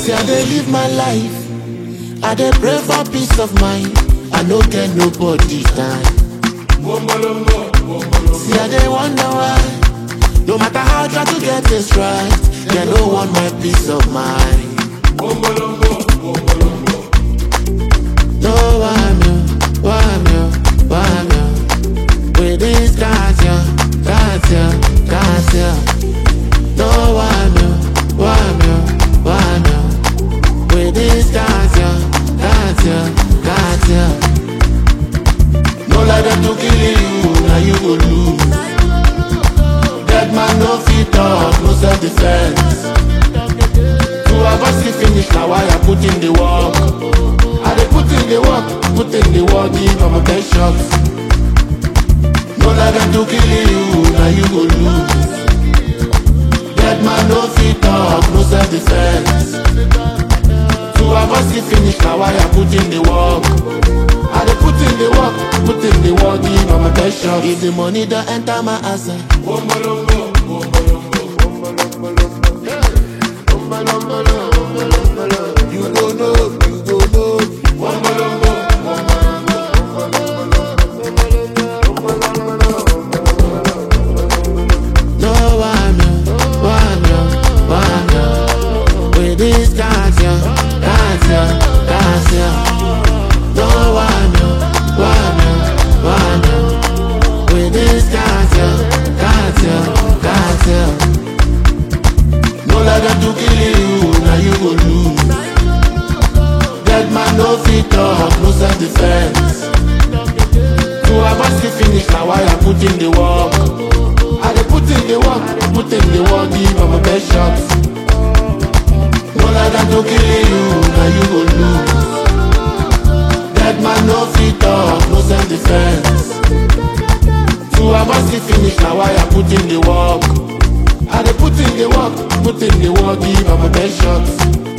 See, I dey live my life. I dey pray for peace of mind. I no get nobody time. See, I dey wonder why. No matter how I try to get this right, they no want my peace of mind. No, why me? With this Katia. No, why me? With this Katia. No let them to kill you, now you go lose. Dead man no fit talk, no self-defense. To avoid the finish, now why I put in the work. I dey put in the work, give them a best shot. No let them to kill you, now you go lose. Dead man no fit talk, no self-defense. To avoid the finish, now why I put in the work. I dey put in the work, give them a best shot. If the money don't enter my asset, you go know. No, why me? With this Katia. No, why me? With this Katia. No let them to kill you, now you go lose. Dead man no fit talk, no self-defense. To avoid the finish, now why I put in the work. I dey put in the work, give them a best shot. No let them to kill you, now you go lose. Dead man no fit talk, no self-defense. To avoid the finish, now why I put in the work. I dey put in the work, give them a best shot.